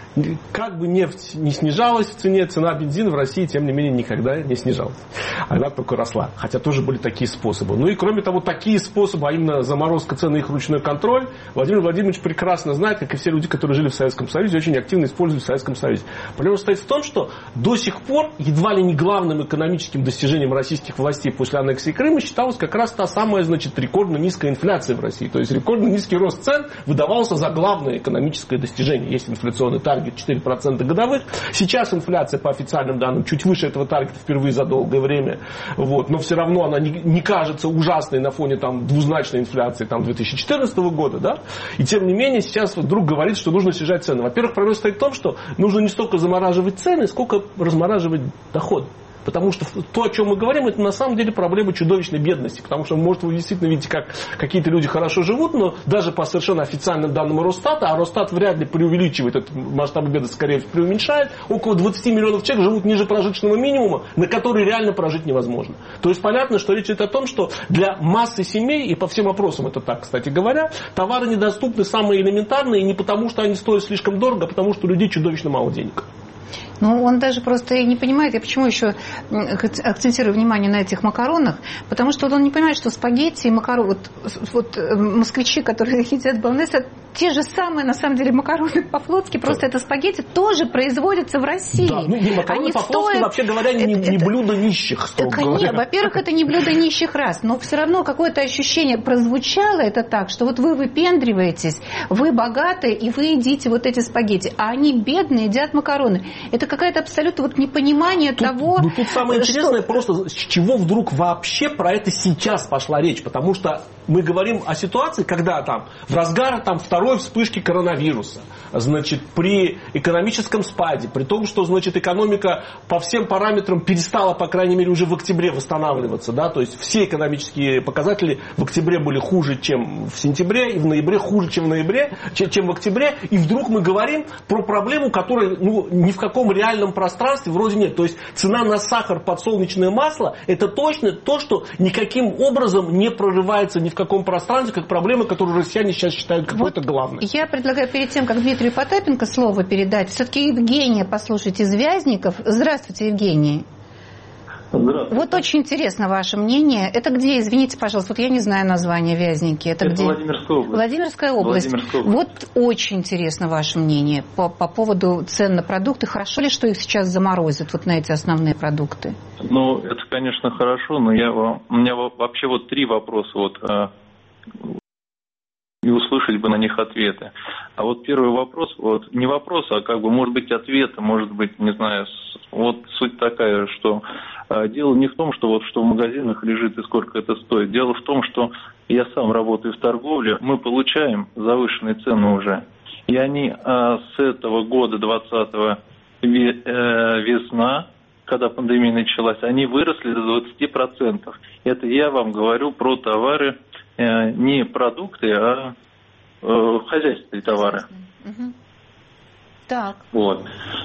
как бы нефть не снижалась в цене, цена бензина в России, тем не менее, никогда не снижалась. Она только росла. Хотя тоже были такие способы. Ну и кроме того, такие способы, а именно заморозка цен и их ручной контроль, Владимир Владимирович прекрасно знает, как и все люди, которые жили в Советском Союзе, очень активно используют в Советском Союзе. Проблема состоит в том, что до сих пор едва ли не главным экономическим достижением российских властей после аннексии Крыма считалась как раз та самая, значит, рекордно низкая инфляция в России. То есть рекордно низкий рост цен выдавался за главное экономическое достижение. Есть инфляционный таргет 4% годовых. Сейчас инфляция, по официальным данным, чуть выше этого таргета впервые за долгое время. Вот. Но все равно она не кажется ужасной на фоне там, двузначной инфляции там, 2014 года. Да? И тем не менее, сейчас вдруг говорит, что нужно снижать цены. Во-первых, проблема состоит в том, что нужно не столько замораживать цены, сколько размораживать доход. Потому что то, о чем мы говорим, это на самом деле проблема чудовищной бедности. Потому что, может, вы действительно видите, как какие-то люди хорошо живут, но даже по совершенно официальным данным Росстата, а Росстат вряд ли преувеличивает этот масштаб бедности, скорее преуменьшает, около 20 миллионов человек живут ниже прожиточного минимума, на который реально прожить невозможно. То есть понятно, что речь идет о том, что для массы семей, и по всем вопросам это так, кстати говоря, товары недоступны самые элементарные, и не потому, что они стоят слишком дорого, а потому, что у людей чудовищно мало денег. Ну, он даже просто и не понимает, я почему еще акцентирую внимание на этих макаронах, потому что он не понимает, что спагетти и макароны, вот москвичи, которые едят болонез, те же самые, на самом деле, макароны по-флотски, просто это спагетти, тоже производятся в России. Да, макароны по-флотски, вообще говоря, не блюдо нищих. Нет, во-первых, это не блюдо нищих рас, но все равно какое-то ощущение прозвучало это так, что вот вы выпендриваетесь, вы богатые, и вы едите вот эти спагетти, а они бедные едят макароны. Это какое-то абсолютно вот непонимание того... Тут самое интересное просто, с чего вдруг вообще про это сейчас пошла речь, потому что мы говорим о ситуации, когда там в разгар второй вспышки коронавируса, значит, при экономическом спаде, при том, что, значит, экономика по всем параметрам перестала, по крайней мере, уже в октябре восстанавливаться, да, то есть все экономические показатели в октябре были хуже, чем в сентябре, и в ноябре хуже, чем в октябре, и вдруг мы говорим про проблему, которая, ни в каком реальном пространстве вроде нет. То есть цена на сахар, подсолнечное масло, это точно то, что никаким образом не прорывается ни в каком пространстве, как проблема, которую россияне сейчас считают какой-то главной. Я предлагаю перед тем, как Дмитрию Потапенко слово передать, все-таки Евгения послушать из Вязников. Здравствуйте, Евгений. Здравствуйте. Вот очень интересно ваше мнение. Это где, извините, пожалуйста, вот я не знаю название Вязники. Это где? Владимирская область. Владимирская область. Вот очень интересно ваше мнение по поводу цен на продукты. Хорошо ли, что их сейчас заморозят, вот на эти основные продукты? Ну, это, конечно, хорошо, но у меня вообще вот 3 вопроса. И услышать бы на них ответы. А вот первый вопрос, не вопрос, а может быть ответ, может быть, не знаю, вот суть такая, что дело не в том, что что в магазинах лежит и сколько это стоит. Дело в том, что я сам работаю в торговле, мы получаем завышенные цены уже. И они с этого года, 2020 весна, когда пандемия началась, они выросли до 20%. Это я вам говорю про товары, не продукты, а хозяйственные товары. Угу. Так. Вот.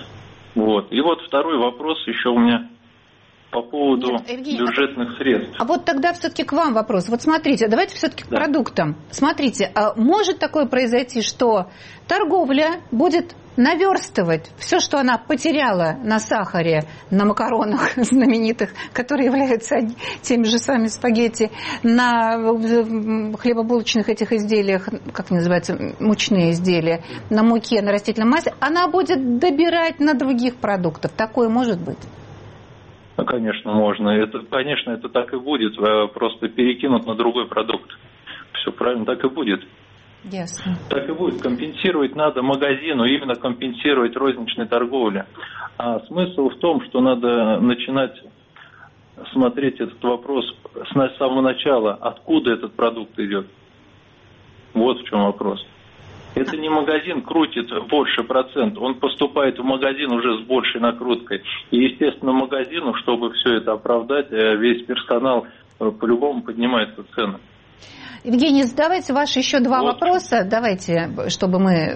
И вот второй вопрос еще у меня по поводу бюджетных средств. А вот тогда все-таки к вам вопрос. Вот смотрите, давайте все-таки к продуктам. Смотрите, может такое произойти, что торговля будет наверстывать все, что она потеряла на сахаре, на макаронах знаменитых, которые являются теми же самыми спагетти, на хлебобулочных этих изделиях, как называется, мучные изделия, на муке, на растительном масле, она будет добирать на других продуктах. Такое может быть? Конечно, можно. Конечно, это так и будет. Просто перекинут на другой продукт. Все правильно, так и будет. Ясно. Так и будет. Компенсировать надо магазину, именно компенсировать розничной торговле. А смысл в том, что надо начинать смотреть этот вопрос с самого начала, откуда этот продукт идет. Вот в чем вопрос. Это не магазин крутит больше процент, он поступает в магазин уже с большей накруткой. И, естественно, магазину, чтобы все это оправдать, весь персонал по-любому поднимается цены. Евгений, задавайте ваши еще 2 вопроса. Давайте, чтобы мы...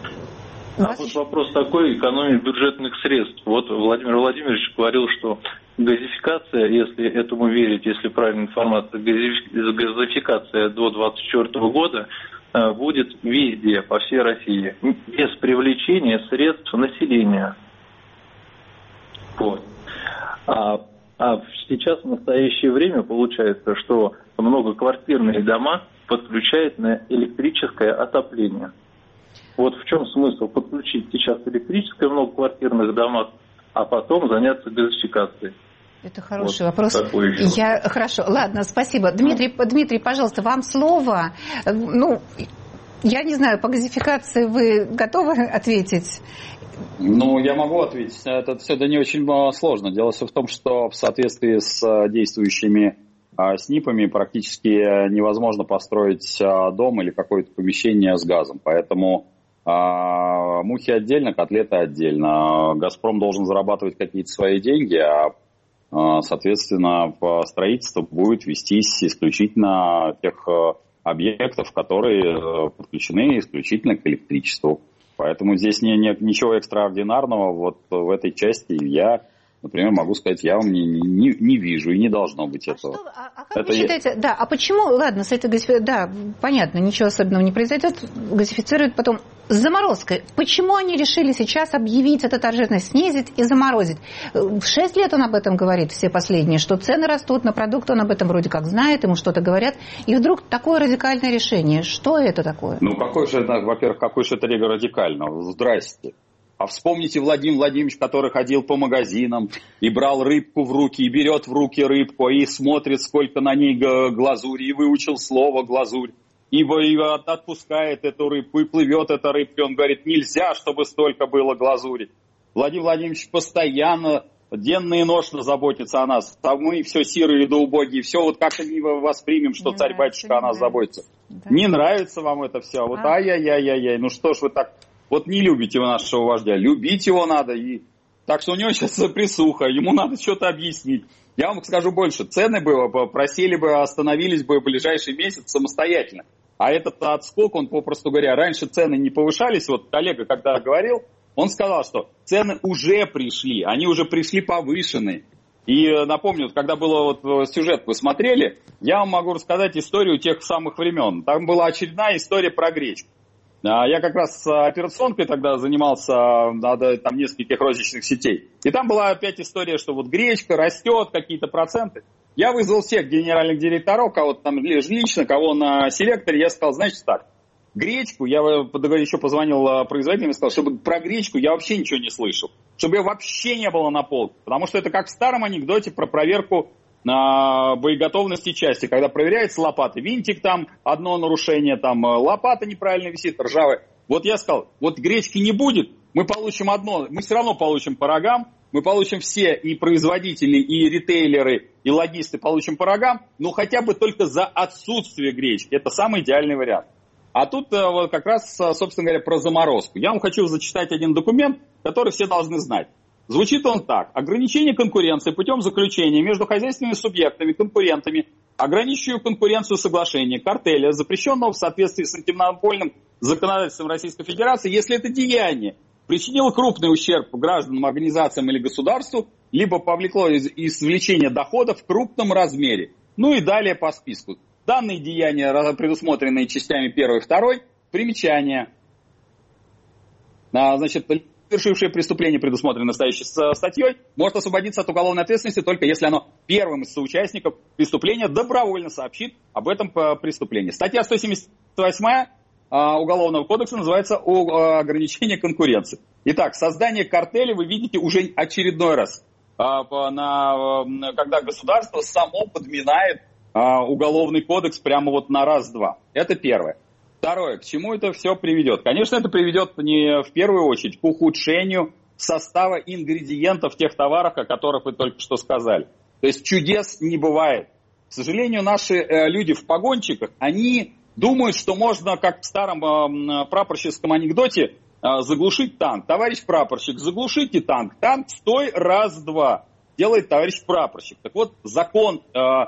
Вот вопрос такой, экономия бюджетных средств. Вот Владимир Владимирович говорил, что газификация, если этому верить, если правильная информация, газификация до 2024 года будет везде, по всей России, без привлечения средств населения. Вот. А сейчас, в настоящее время, получается, что многоквартирные дома подключают на электрическое отопление. Вот в чем смысл подключить сейчас электрическое в многоквартирных домах, а потом заняться газификацией. Это хороший вопрос. Хорошо, ладно, спасибо. Дмитрий, пожалуйста, вам слово. Я не знаю, по газификации вы готовы ответить? Я могу ответить. Это все не очень сложно. Дело все в том, что в соответствии с действующими СНИПами практически невозможно построить дом или какое-то помещение с газом. Поэтому мухи отдельно, котлеты отдельно. «Газпром» должен зарабатывать какие-то свои деньги, соответственно, строительство будет вестись исключительно тех объектов, которые подключены исключительно к электричеству. Поэтому здесь ничего экстраординарного вот в этой части я например, могу сказать, я вам не вижу и не должно быть этого. Как вы считаете, а почему, ладно, с этой да, понятно, ничего особенного не произойдет, газифицируют потом с заморозкой. Почему они решили сейчас объявить это торжественно, снизить и заморозить? 6 лет он об этом говорит, все последние, что цены растут на продукты, он об этом вроде как знает, ему что-то говорят, и вдруг такое радикальное решение. Что это такое? Во-первых, какой же это радикально? Здрасте. А вспомните Владимир Владимирович, который ходил по магазинам и брал рыбку в руки, и берет в руки рыбку, и смотрит, сколько на ней глазури, и выучил слово глазурь. И отпускает эту рыбку, и плывет эта рыбка. Он говорит, нельзя, чтобы столько было глазури. Владимир Владимирович постоянно, денно и ношно заботится о нас. А мы все сирые да убогие, все вот как-то не воспримем, что царь-батюшка о нас заботится. Да. Не нравится вам это все? Вот ай-яй-яй-яй, ну что ж вы так... Вот не любите вы нашего вождя, любить его надо. И... Так что у него сейчас присуха, ему надо что-то объяснить. Я вам скажу больше, цены бы просели бы, остановились бы в ближайший месяц самостоятельно. А этот отскок, он, попросту говоря, раньше цены не повышались. Вот коллега, когда говорил, он сказал, что цены уже пришли, они уже пришли повышенные. И напомню, когда был сюжет, вы смотрели, я вам могу рассказать историю тех самых времен. Там была очередная история про гречку. Я как раз операционкой тогда занимался там нескольких розничных сетей. И там была опять история, что вот гречка растет, какие-то проценты. Я вызвал всех генеральных директоров, кого-то там лично, кого на селекторе. Я сказал, значит так, гречку, я еще позвонил производителям и сказал, чтобы про гречку я вообще ничего не слышал. Чтобы ее вообще не было на полке. Потому что это как в старом анекдоте про проверку боеготовности части, когда проверяется лопата, винтик там, одно нарушение, там лопата неправильно висит, ржавая. Вот я сказал, вот гречки не будет, мы получим одно, мы все равно получим по рогам, мы получим все, и производители, и ритейлеры, и логисты получим по рогам, но хотя бы только за отсутствие гречки. Это самый идеальный вариант. А тут вот как раз, собственно говоря, про заморозку. Я вам хочу зачитать один документ, который все должны знать. Звучит он так. Ограничение конкуренции путем заключения между хозяйственными субъектами, конкурентами, ограничивающую конкуренцию соглашения, картеля, запрещенного в соответствии с антимонопольным законодательством Российской Федерации, если это деяние причинило крупный ущерб гражданам, организациям или государству, либо повлекло извлечение доходов в крупном размере. Ну и далее по списку. Данные деяния, предусмотренные частями 1 и 2, примечания. Значит, совершившее преступление, предусмотренное настоящей статьей, может освободиться от уголовной ответственности только если оно первым из соучастников преступления добровольно сообщит об этом преступлении. Статья 178 Уголовного кодекса называется «Ограничение конкуренции». Итак, создание картеля вы видите уже очередной раз, когда государство само подминает уголовный кодекс прямо вот на раз-два. Это первое. Второе, к чему это все приведет? Конечно, это приведет не в первую очередь к ухудшению состава ингредиентов тех товаров, о которых вы только что сказали. То есть чудес не бывает. К сожалению, наши люди в погончиках, они думают, что можно, как в старом прапорщицком анекдоте, заглушить танк. Товарищ прапорщик, заглушите танк. Танк стой, раз-два. Делает товарищ прапорщик. Так вот, закон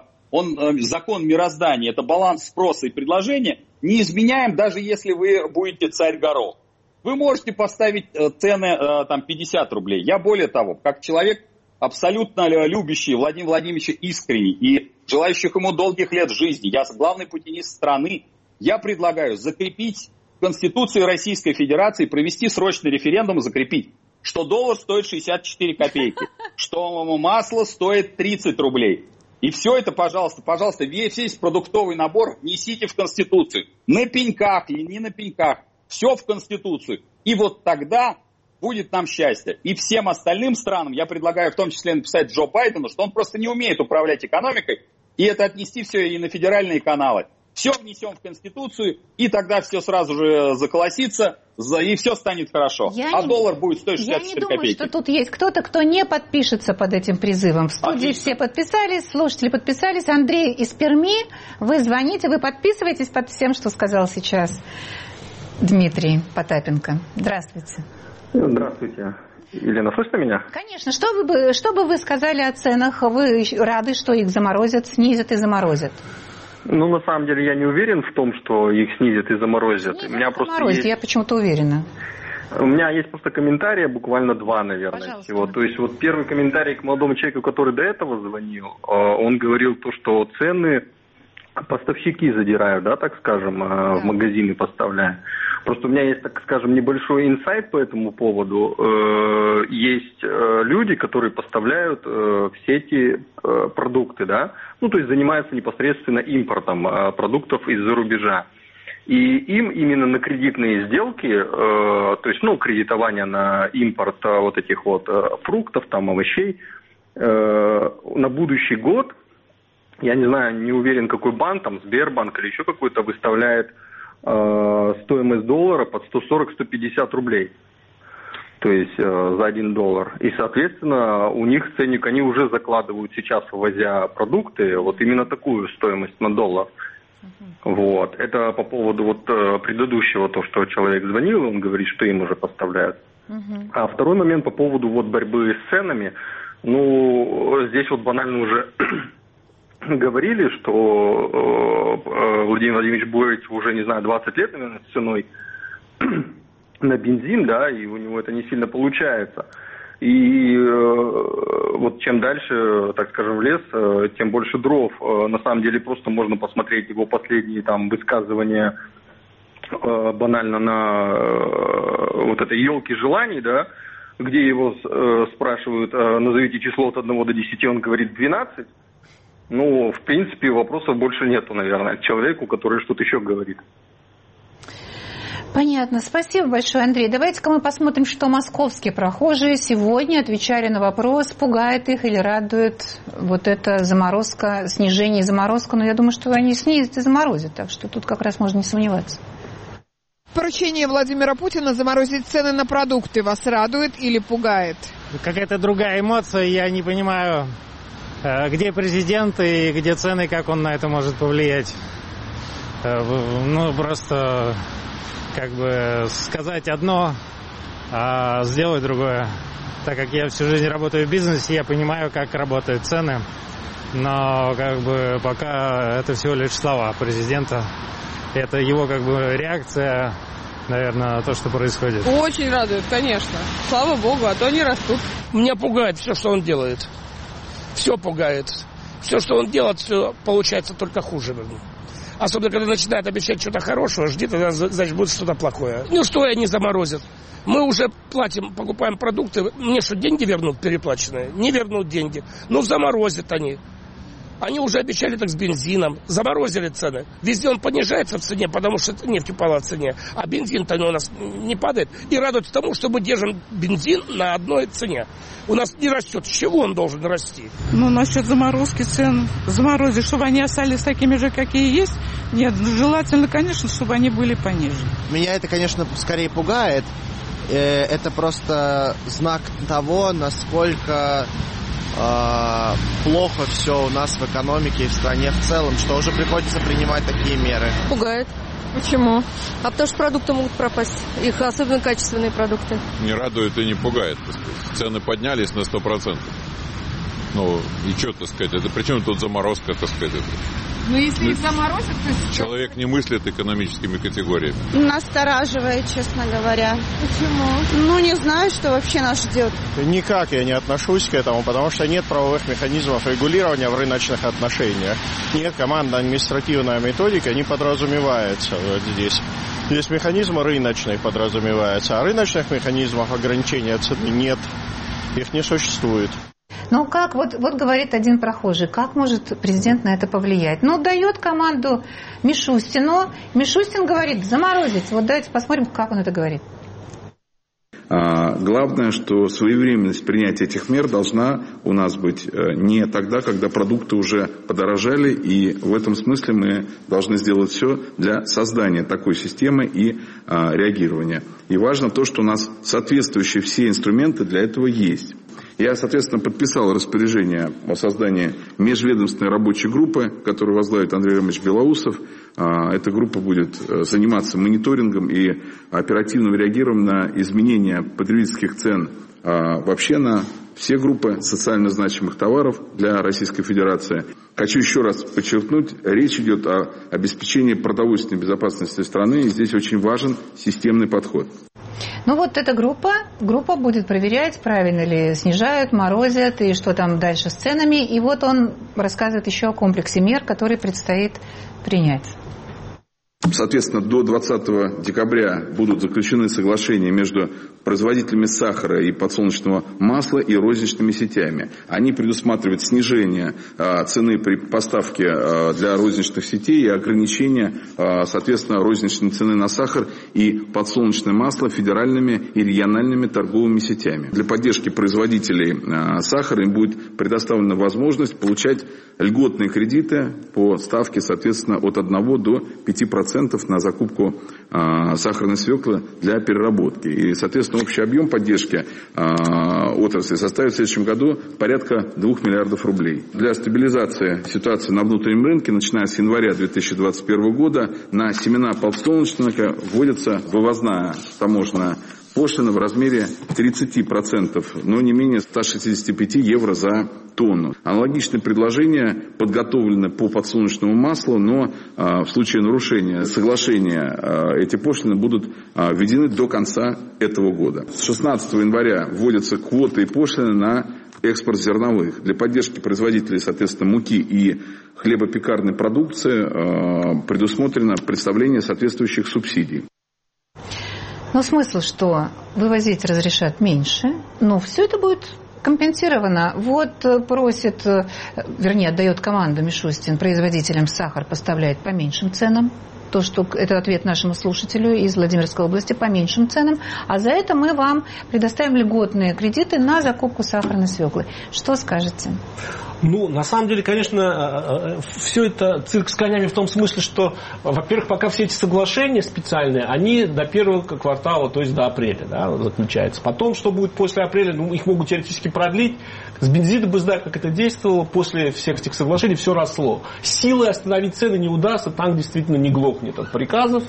мироздания, это баланс спроса и предложения, не изменяем, даже если вы будете царь-горох. Вы можете поставить цены там 50 рублей. Я более того, как человек, абсолютно любящий Владимира Владимировича искренне и желающих ему долгих лет жизни, я главный путинист страны, я предлагаю закрепить в Конституции Российской Федерации, провести срочный референдум и закрепить, что доллар стоит 64 копейки, что масло стоит 30 рублей. И все это, пожалуйста, весь продуктовый набор несите в Конституцию. На пеньках или не на пеньках. Все в Конституцию. И вот тогда будет нам счастье. И всем остальным странам я предлагаю в том числе написать Джо Байдену, что он просто не умеет управлять экономикой, и это отнести все и на федеральные каналы. Все внесем в Конституцию, и тогда все сразу же заколосится, и все станет хорошо. Доллар будет стоить 64 копейки. Я не думаю, что тут есть кто-то, кто не подпишется под этим призывом. В студии все подписались, слушатели подписались. Андрей из Перми, вы звоните, вы подписываетесь под всем, что сказал сейчас Дмитрий Потапенко. Здравствуйте. Здравствуйте. Елена, слышно меня? Конечно. Что бы вы сказали о ценах? Вы рады, что их заморозят, снизят и заморозят? Ну, на самом деле, я не уверен в том, что их снизят и заморозят. Я почему-то уверена. У меня есть просто комментарии, буквально два, наверное, всего. То есть вот первый комментарий к молодому человеку, который до этого звонил, он говорил то, что цены поставщики задирают, да, так скажем, в магазины поставляя. Просто у меня есть, так скажем, небольшой инсайт по этому поводу. Есть люди, которые поставляют в сети продукты, да, ну, то есть занимаются непосредственно импортом продуктов из-за рубежа. И им именно на кредитные сделки, то есть, ну, кредитование на импорт вот этих вот фруктов, там, овощей, на будущий год, я не знаю, не уверен, какой банк, там, Сбербанк или еще какой-то, выставляет стоимость доллара под 140-150 рублей. То есть за $1. И, соответственно, у них ценник, они уже закладывают сейчас, ввозя продукты, вот именно такую стоимость на доллар. Вот. Это по поводу вот предыдущего, то, что человек звонил, он говорит, что им уже поставляют. А второй момент по поводу вот борьбы с ценами. Ну, здесь вот банально уже говорили, что Владимир Владимирович борется уже, не знаю, 20 лет, наверное, с ценой на бензин, да, и у него это не сильно получается. И вот чем дальше, так скажем, в лес, тем больше дров. На самом деле просто можно посмотреть его последние там высказывания банально на вот этой елке желаний, да, где его спрашивают, назовите число от 1 до 10, он говорит 12. Ну, в принципе, вопросов больше нету, наверное, к человеку, который что-то еще говорит. Понятно. Спасибо большое, Андрей. Давайте-ка мы посмотрим, что московские прохожие сегодня отвечали на вопрос, пугает их или радует вот эта заморозка, снижение заморозка. Но я думаю, что они снизят и заморозят, так что тут как раз можно не сомневаться. Поручение Владимира Путина заморозить цены на продукты вас радует или пугает? Какая-то другая эмоция, я не понимаю, где президент и где цены, как он на это может повлиять. Ну, просто как бы сказать одно, а сделать другое. Так как я всю жизнь работаю в бизнесе, я понимаю, как работают цены, но как бы пока это всего лишь слова президента. Это его как бы реакция, наверное, на то, что происходит. Очень радует, конечно. Слава богу, а то они растут. Меня пугает все, что он делает. Все пугает. Все, что он делает, все получается только хуже. Особенно, когда начинает обещать что-то хорошее, жди, тогда, значит, будет что-то плохое. Ну, что они заморозят? Мы уже платим, покупаем продукты. Мне что, деньги вернут переплаченные? Не вернут деньги. Ну, заморозят они. Они уже обещали так с бензином. Заморозили цены. Везде он понижается в цене, потому что нефть упала в цене. А бензин-то у нас не падает. И радуется тому, что мы держим бензин на одной цене. У нас не растет. С чего он должен расти? Ну, насчет заморозки цен. Заморозить, чтобы они остались такими же, какие есть. Нет, желательно, конечно, чтобы они были пониже. Меня это, конечно, скорее пугает. Это просто знак того, насколько плохо все у нас в экономике и в стране в целом, что уже приходится принимать такие меры. Пугает. Почему? А потому что продукты могут пропасть. Их особенно качественные продукты. Не радует и не пугает. Цены поднялись на 100%. Ну, и что, так сказать, это причем тут заморозка, так сказать. Ну, если их заморозят, то... Человек не мыслит экономическими категориями. Настораживает, честно говоря. Почему? Ну, не знаю, что вообще нас ждет. Никак я не отношусь к этому, потому что нет правовых механизмов регулирования в рыночных отношениях. Нет, командно-административная методика не подразумевается вот здесь. Здесь механизмы рыночные подразумеваются, а рыночных механизмов ограничения цены нет. Их не существует. Ну как, вот говорит один прохожий, как может президент на это повлиять? Ну, дает команду Мишустину. Мишустин говорит, заморозить. Вот давайте посмотрим, как он это говорит. Главное, что своевременность принятия этих мер должна у нас быть не тогда, когда продукты уже подорожали, и в этом смысле мы должны сделать все для создания такой системы и реагирования. И важно то, что у нас соответствующие все инструменты для этого есть. Я, соответственно, подписал распоряжение о создании межведомственной рабочей группы, которую возглавит Андрей Романович Белоусов. Эта группа будет заниматься мониторингом и оперативным реагированием на изменения потребительских цен вообще на все группы социально значимых товаров для Российской Федерации. Хочу еще раз подчеркнуть, речь идет о обеспечении продовольственной безопасности страны, и здесь очень важен системный подход. Ну вот эта группа будет проверять, правильно ли снижают, морозят и что там дальше с ценами. И вот он рассказывает еще о комплексе мер, которые предстоит принять. Соответственно, до 20 декабря будут заключены соглашения между производителями сахара и подсолнечного масла и розничными сетями. Они предусматривают снижение цены при поставке для розничных сетей и ограничение, соответственно, розничной цены на сахар и подсолнечное масло федеральными и региональными торговыми сетями. Для поддержки производителей сахара им будет предоставлена возможность получать льготные кредиты по ставке, соответственно, от 1 до 5% на закупку сахарной свеклы для переработки. И, соответственно, общий объем поддержки отрасли составит в следующем году порядка 2 миллиардов рублей. Для стабилизации ситуации на внутреннем рынке, начиная с января 2021 года, на семена подсолнечника вводится вывозная таможенная пошлина в размере 30%, но не менее 165 евро за тонну. Аналогичные предложения подготовлены по подсолнечному маслу, но в случае нарушения соглашения эти пошлины будут введены до конца этого года. С 16 января вводятся квоты и пошлины на экспорт зерновых. Для поддержки производителей, соответственно, муки и хлебопекарной продукции предусмотрено представление соответствующих субсидий. Но смысл, что вывозить разрешат меньше, но все это будет компенсировано. Вот просит, вернее, отдает команду Мишустин производителям сахар поставлять по меньшим ценам. То, что это ответ нашему слушателю из Владимирской области, по меньшим ценам. А за это мы вам предоставим льготные кредиты на закупку сахарной свеклы. Что скажете? Ну, на самом деле, конечно, все это цирк с конями в том смысле, что, во-первых, пока все эти соглашения специальные, они до первого квартала, то есть до апреля, да, заключаются. Потом, что будет после апреля, ну, их могут теоретически продлить. С бензином мы знаем, как это действовало. После всех этих соглашений все росло. Силой остановить цены не удастся, танк действительно не глохнет от приказов.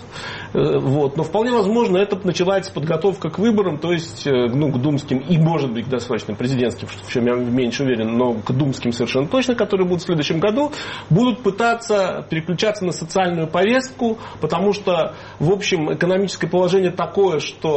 Вот. Но вполне возможно, это начинается подготовка к выборам, то есть, ну, к думским и, может быть, к досрочным президентским, в чем я меньше уверен, но к думским совершенно точно, которые будут в следующем году, будут пытаться переключаться на социальную повестку, потому что, в общем, экономическое положение такое,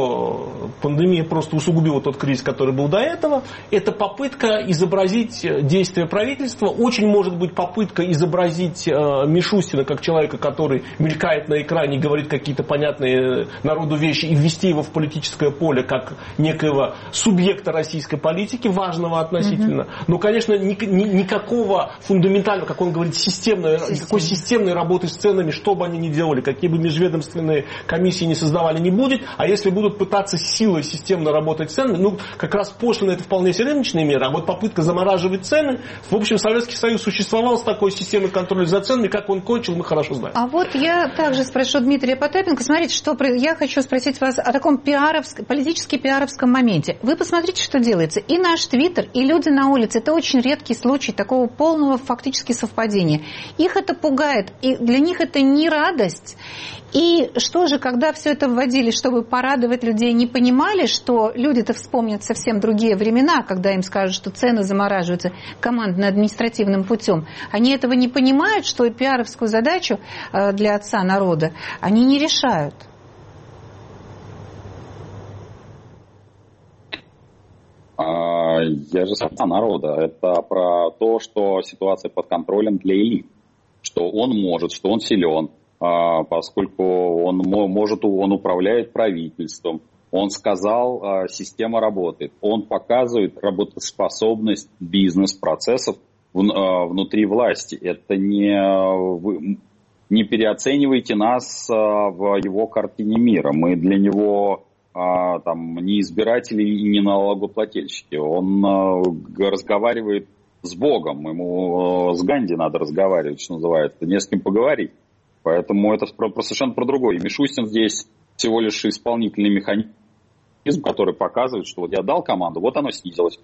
что пандемия просто усугубила тот кризис, который был до этого. Это попытка изобразить действия правительства. Очень может быть попытка изобразить Мишустина как человека, который мелькает на экране и говорит какие-то понятные народу вещи, и ввести его в политическое поле как некоего субъекта российской политики, важного относительно. Но, конечно, никакого фундаментального, как он говорит, никакой системной работы с ценами, что бы они ни делали, какие бы межведомственные комиссии не создавали, не будет. А если будут пытаться силой системно работать с ценами, ну, как раз пошлина это вполне себе рыночные меры, а вот попытка замораживать цены, в общем, Советский Союз существовал с такой системой контроля за ценами, как он кончил, мы хорошо знаем. А вот я также спрошу Дмитрия Потапенко, смотрите, я хочу спросить вас о таком политически пиаровском моменте. Вы посмотрите, что делается. И наш Твиттер, и люди на улице, это очень редкий случай такого полного фактически совпадения. Их это пугает, и для них это не радость. И что же, когда все это вводили, чтобы порадовать людей, не понимали, что люди-то вспомнят совсем другие времена, когда им скажут, что цены замораживаются командно-административным путем. Они этого не понимают, что пиаровскую задачу для отца народа они не решают. Я же отца народа. Это про то, что ситуация под контролем для элит. Что он может, что он силен. Поскольку он управляет правительством, он сказал, система работает, он показывает работоспособность бизнес-процессов внутри власти. Это не переоценивайте нас в его картине мира. Мы для него не избиратели и не налогоплательщики. Он разговаривает с Богом, ему с Ганди надо разговаривать, что называется, не с кем поговорить. Поэтому это совершенно про другое. И Мишустин здесь всего лишь исполнительный механизм, который показывает, что вот я дал команду, вот оно снизилось.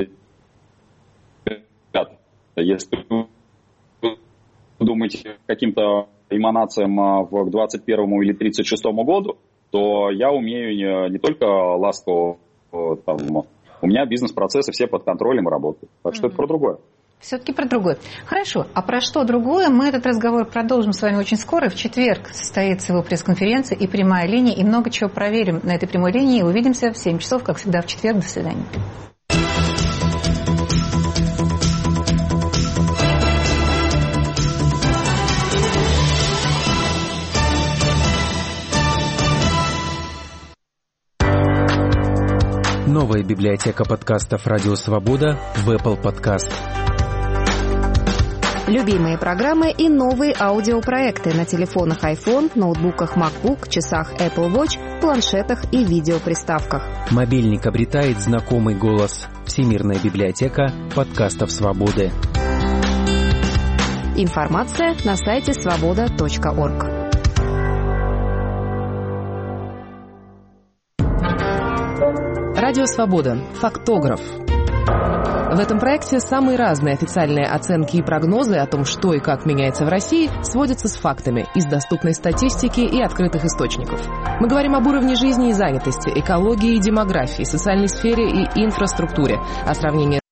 Ребята, если вы думаете каким-то эманациям к 21 или 36 году, то я умею не только ласково, у меня бизнес-процессы все под контролем работают. Так что это про другое. Все-таки про другое. Хорошо, а про что другое мы этот разговор продолжим с вами очень скоро. В четверг состоится его пресс-конференция и прямая линия, и много чего проверим на этой прямой линии. Увидимся в 7 часов, как всегда, в четверг. До свидания. Новая библиотека подкастов «Радио Свобода» в Apple Podcast. Любимые программы и новые аудиопроекты на телефонах iPhone, ноутбуках MacBook, часах Apple Watch, планшетах и видеоприставках. Мобильник обретает знакомый голос. Всемирная библиотека подкастов «Свободы». Информация на сайте svoboda.org. Радио Свобода. Фактограф. В этом проекте самые разные официальные оценки и прогнозы о том, что и как меняется в России, сводятся с фактами из доступной статистики и открытых источников. Мы говорим об уровне жизни и занятости, экологии и демографии, социальной сфере и инфраструктуре, о сравнении